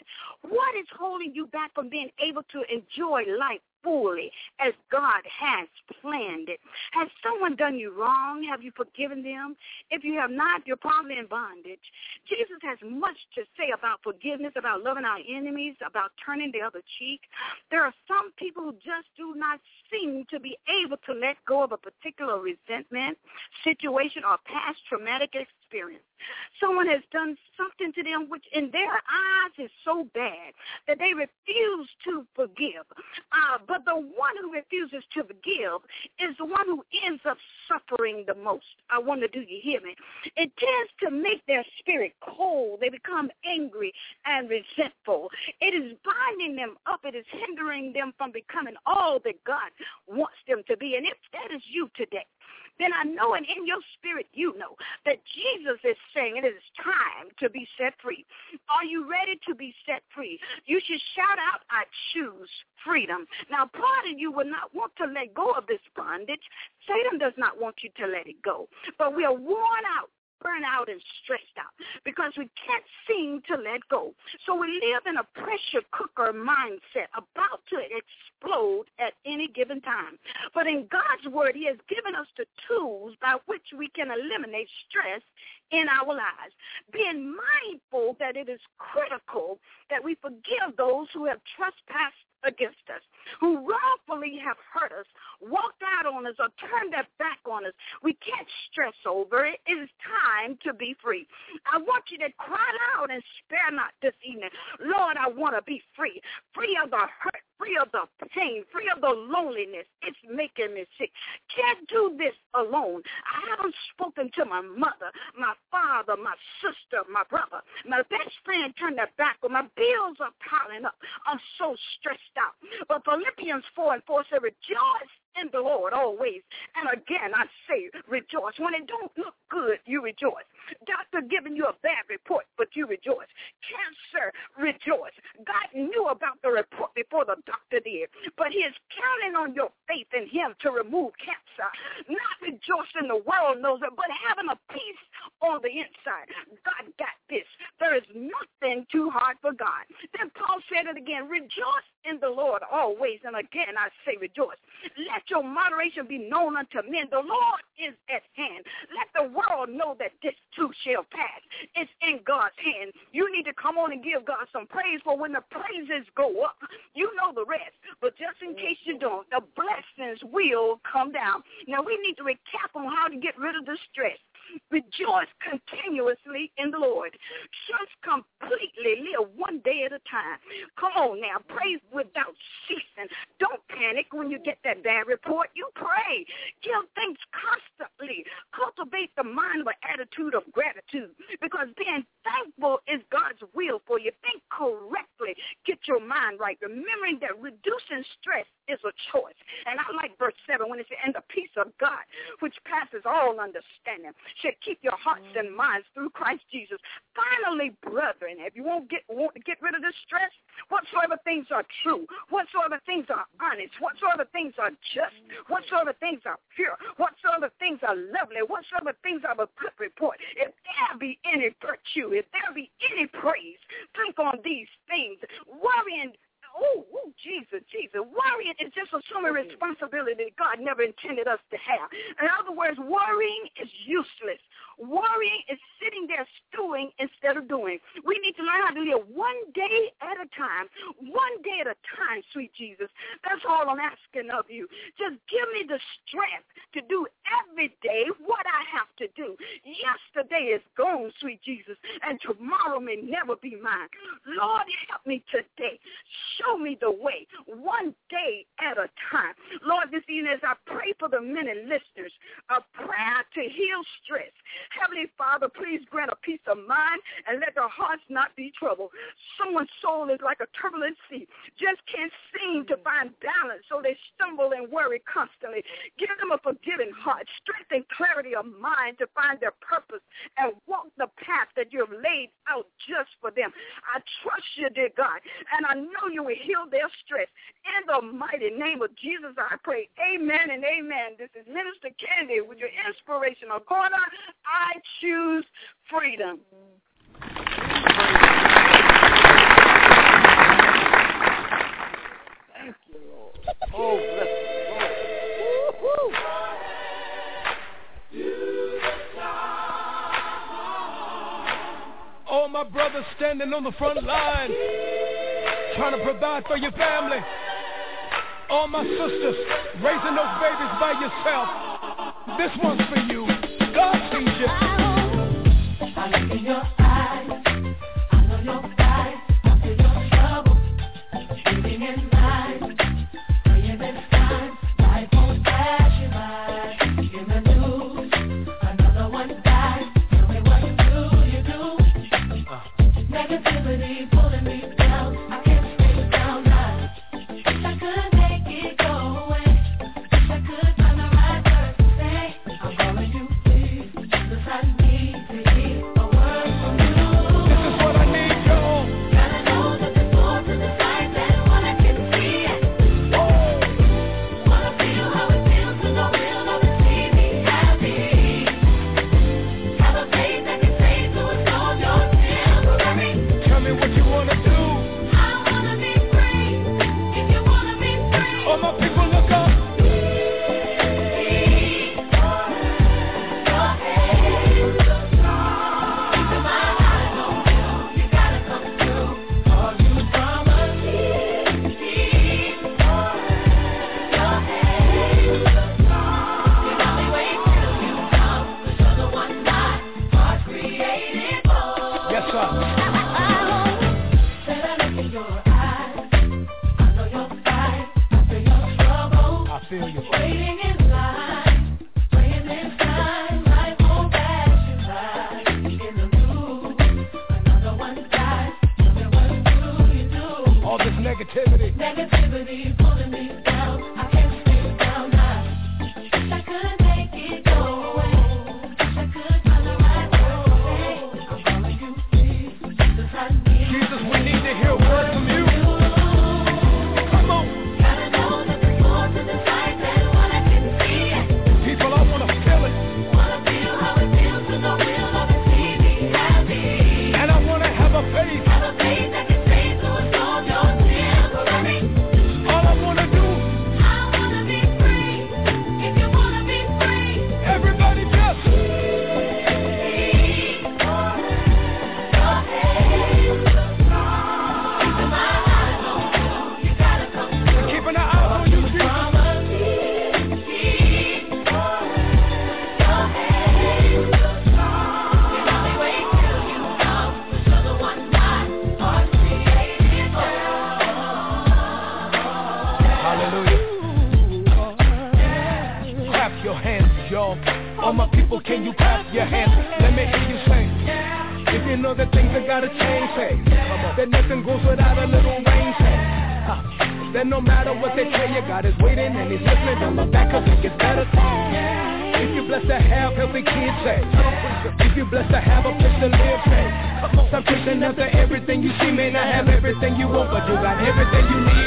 Speaker 12: What is holding you back from being able to enjoy life fully as God has planned it? Has someone done you wrong? Have you forgiven them? If you have not, you're probably in bondage. Jesus has much to say about forgiveness, about loving our enemies, about turning the other cheek. There are some people who just do not seem to be able to let go of a particular resentment, situation, or past traumatic experience. Someone has done something to them which in their eyes is so bad that they refuse to forgive. Uh, but the one who refuses to forgive is the one who ends up suffering the most. I wonder, do you hear me? It tends to make their spirit cold. They become angry and resentful. It is binding them up. It is hindering them from becoming all that God wants them to be. And if that is you today, then I know, and in your spirit you know, that Jesus is saying it is time to be set free. Are you ready to be set free? You should shout out, I choose freedom. Now, part of you will not want to let go of this bondage. Satan does not want you to let it go. But we are worn out, burnt out, and stressed out because we can't seem to let go. So we live in a pressure cooker mindset about to explode at any given time. But in God's word, he has given us the tools by which we can eliminate stress in our lives, being mindful that it is critical that we forgive those who have trespassed against us, who wrongfully have hurt us, walked out on us, or turned their back on us. We can't stress over it. It is time to be free. I want you to cry loud and spare not this evening. Lord, I want to be free, free of the hurt, free of the pain, free of the loneliness. It's making me sick. Can't do this alone. I haven't spoken to my mother, my father, my sister, my brother. My best friend turned their back on. My bills are piling up. I'm so stressed out. But Philippians four and four said, rejoice in the Lord always. And again, I say rejoice. When it don't look good, you rejoice. Doctor giving you a bad report, but you rejoice. Cancer, rejoice. God knew about the report before the doctor did, but he is counting on your faith in him to remove cancer. Not rejoicing the world knows it, but having a peace on the inside. God got this. There is nothing too hard for God. Then Paul said it again, rejoice in the Lord always. And again, I say rejoice. Let your moderation be known unto men. The Lord is at hand. Let the world know that this too shall pass. It's in God's hand. You need to come on and give God some praise, for when the praises go up, you know the rest. But just in case you don't, the blessings will come down. Now, we need to recap on how to get rid of the stress. Rejoice continuously in the Lord. Trust completely. Live one day at a time. Come on now. Praise without ceasing. Don't panic when you get that bad report. You pray. Give thanks constantly. Cultivate the mind of an attitude of gratitude, because being thankful is God's will for you. Think correctly. Get your mind right. Remembering that reducing stress is a choice. And I like verse seven when it says, and the peace of God, which passes all understanding, should keep your hearts and minds through Christ Jesus. Finally, brethren, if you won't get, want to get rid of this stress, whatsoever things are true, whatsoever things are honest, whatsoever things are just, whatsoever things are pure, whatsoever things are lovely, whatsoever things are of good report, if there be any virtue, if there be any praise, think on these things. Worrying, Oh, oh, Jesus, Jesus. Worrying is just assuming responsibility that God never intended us to have. In other words, worrying is useless. Worrying is sitting there stewing instead of doing. We need to learn how to live one day at a time, one day at a time, sweet Jesus. That's all I'm asking of you. Just give me the strength to do every day what I have to do. Yesterday is gone, sweet Jesus, and tomorrow may never be mine. Lord, help me today. Show me the way, one day at a time. Lord, this evening as I pray for the many listeners, a prayer to heal stress. Heavenly Father, please grant a peace of mind and let their hearts not be troubled. Someone's soul is like a turbulent sea, just can't seem to find balance, so they stumble and worry constantly. Give them a forgiving heart, strength and clarity of mind to find their purpose and walk the path that you have laid out just for them. I trust you, dear God, and I know you will heal their stress. In the mighty name of Jesus, I pray. Amen and amen. This is Minister Candy with your inspirational corner. I choose freedom.
Speaker 13: standing on the front line, trying to provide for your family. All my sisters raising those babies by yourself. This one's for you. God sees you.
Speaker 14: I look in your eyes. I know your eyes. I feel your trouble. Waiting in line. Praying this time. Life won't pass you by. In the news, another one died. Tell me what you do, you do. Uh. Negativity pulling me down. I can't stay down now. Wish I could make it go away. Wish I could find the right words to say. I'm calling you, please. Jesus, I need to hear a word from you.
Speaker 13: This is what I need, y'all.
Speaker 14: Gotta know that the doors to the sides and when I can see it. Wanna feel how it feels to know real love and see me happy. Have a faith that can save to absolve your temporary.
Speaker 13: Tell me what you wanna do.
Speaker 14: I wanna be free. If you wanna be free.
Speaker 13: All my people look up. Yes, sir. I feel you.
Speaker 14: Waiting in line, praying this time, life won't pass you by. In the news, another one dies. Tell me what do you do?
Speaker 13: All this negativity.
Speaker 14: Negativity pulling me down. I can't stay down now. Wish I could make it go away. Wish I could find the right words to say. I'm calling you, please. Jesus, I need.
Speaker 13: Jesus, we need to hear a word from you. Come on.
Speaker 14: Gotta know that the doors to the sides and when I can see it.
Speaker 13: People, I wanna feel it.
Speaker 14: Wanna feel how it feels to know real love and see me happy.
Speaker 13: And I wanna have a faith.
Speaker 14: Have a faith that can save to absolve your temporary.
Speaker 13: All I wanna do.
Speaker 14: I wanna be free. If you wanna be free.
Speaker 13: Everybody just. Keeping an eye on you, Jesus. Hallelujah. Clap your hands, y'all. All my people, can you clap your hands? Let me hear you say. If you know that things have gotta change, say. That nothing grows without a little rain, say. Uh, That no matter what they tell you, God is waiting and He's listening. Don't look back 'cause it gets better. If you're blessed to have healthy kids, say. If you're blessed to have a place to live, say. Stop chasing after everything you see. May not have everything you want, but you got everything you need.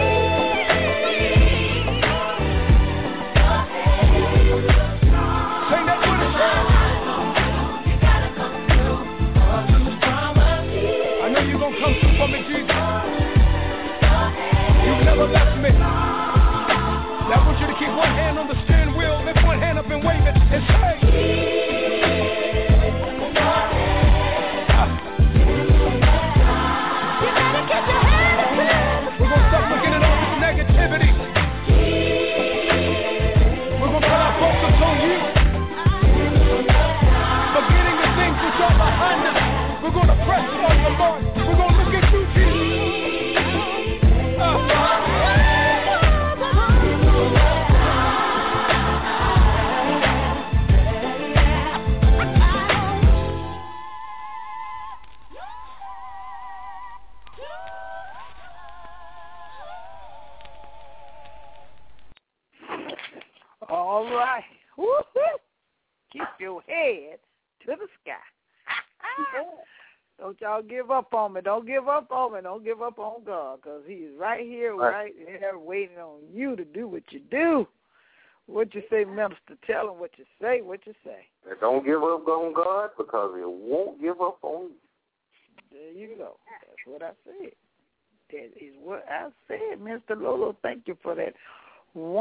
Speaker 13: Sing that with us, y'all. I know you're gonna come through for me, Jesus. You've never left me. Now I want you to keep one hand on the steering wheel, lift one hand up and wave it, and say. We're gonna stop looking at all this negativity. We're gonna put our focus on you. Forgetting the things which are behind us. We're gonna press on the Lord. We're gonna look at you, Jesus. Uh,
Speaker 2: All right. Woo-hoo. Keep your head to the sky. Don't y'all give up on me. Don't give up on me. Don't give up on God, because He's right here, right there, waiting on you to do what you do. What you say, minister? Tell him what you say, what you say.
Speaker 3: And don't give up on God, because He won't give up on you.
Speaker 2: There you go. That's what I said. That is what I said, Mister Lolo. Thank you for that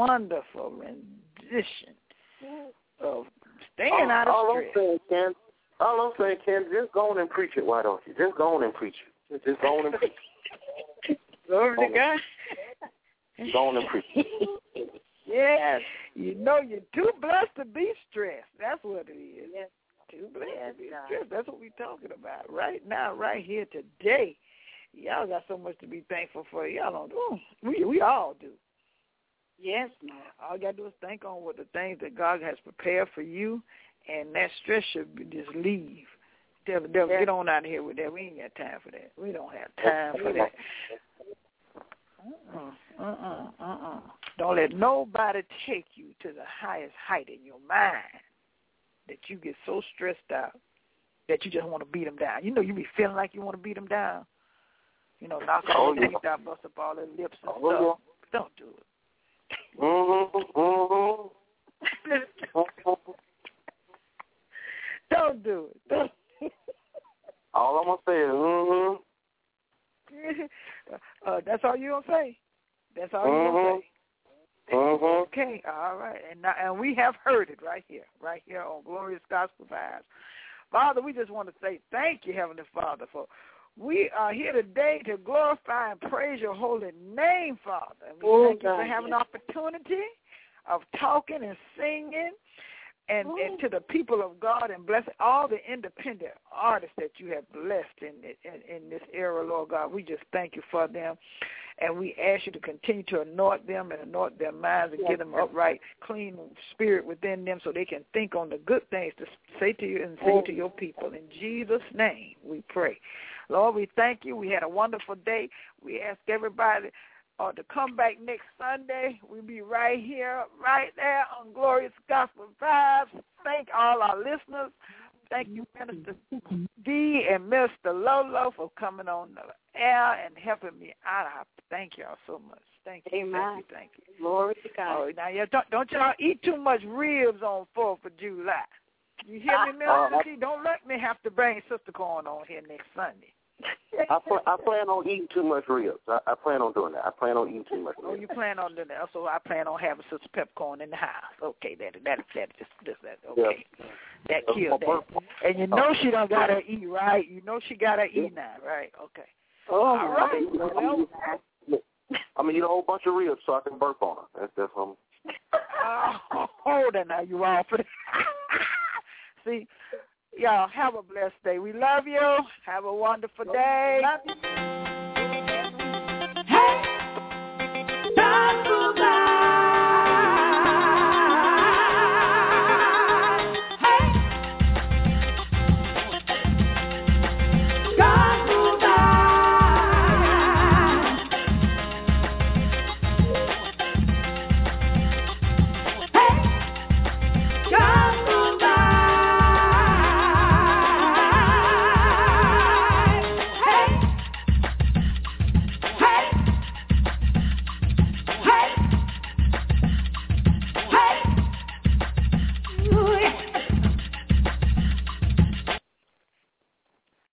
Speaker 2: wonderful rendition of staying
Speaker 3: all,
Speaker 2: out of
Speaker 3: all
Speaker 2: stress.
Speaker 3: I'm saying, Ken, All I'm saying, Ken, just go on and preach it. Why don't you? Just go on and preach it. Just go on and preach it.
Speaker 2: Glory to God.
Speaker 3: Go on and preach it.
Speaker 2: Yes. You know you're too blessed to be stressed. That's what it is.
Speaker 12: Yes.
Speaker 2: Too blessed yes, to be stressed. That's what we're talking about right now, right here today. Y'all got so much to be thankful for. Y'all don't do. We we all do.
Speaker 12: Yes, ma'am.
Speaker 2: All you got to do is think on what the things that God has prepared for you, and that stress should be just leave. Devil, devil, yes. Get on out of here with that. We ain't got time for that. We don't have time for that. Uh-uh, uh-uh, uh-uh. Don't let nobody take you to the highest height in your mind that you get so stressed out that you just want to beat them down. You know you be feeling like you want to beat them down. You know, knock all their teeth out, bust up all their lips and stuff. Don't do it.
Speaker 3: Mm-hmm, mm-hmm.
Speaker 2: Don't do it. Don't.
Speaker 3: All I'm going to say is, mm-hmm.
Speaker 2: uh, that's all you going to say? That's all
Speaker 3: mm-hmm.
Speaker 2: you going to say?
Speaker 3: Mm-hmm.
Speaker 2: Okay, all right. And, now, and we have heard it right here, right here on Glorious Gospel Vibes. Father, we just want to say thank you, Heavenly Father, for we are here today to glorify and praise your holy name, Father. And we oh, thank God, you for having yes. an opportunity of talking and singing and, and to the people of God, and bless all the independent artists that you have blessed in, in, in this era, Lord God. We just thank you for them. And we ask you to continue to anoint them and anoint their minds and yes. give them upright, clean spirit within them so they can think on the good things to say to you and say oh. to your people. In Jesus' name we pray. Lord, we thank you. We had a wonderful day. We ask everybody uh, to come back next Sunday. We'll be right here, right there on Glorious Gospel Vibes. Thank all our listeners. Thank you, Minister D and Mister Lolo, for coming on the air and helping me out. I thank y'all so much. Thank you.
Speaker 12: Amen.
Speaker 2: Thank you. Thank you.
Speaker 12: Glory to God.
Speaker 2: Oh, now, yeah, don't, don't y'all eat too much ribs on fourth of July. You hear me, Minister uh, D? Don't let me have to bring Sister Corn on here next Sunday.
Speaker 3: I, pl- I plan on eating too much ribs. I, I plan on doing that. I plan on eating too much ribs.
Speaker 2: Oh, you plan on doing that. So I plan on having Sister Pepcorn in the house. Okay, that that that just just that. Okay, yeah. That killed that. And you know she don't gotta eat, right? You know she gotta eat now, right? Okay.
Speaker 12: Oh,
Speaker 2: all right.
Speaker 3: Well, I'm gonna eat a whole bunch of ribs so I can burp on her. That's that's what I'm.
Speaker 2: Oh, hold on now, you all for See. Y'all, have a blessed day. We love you. Have a wonderful day.
Speaker 12: Love you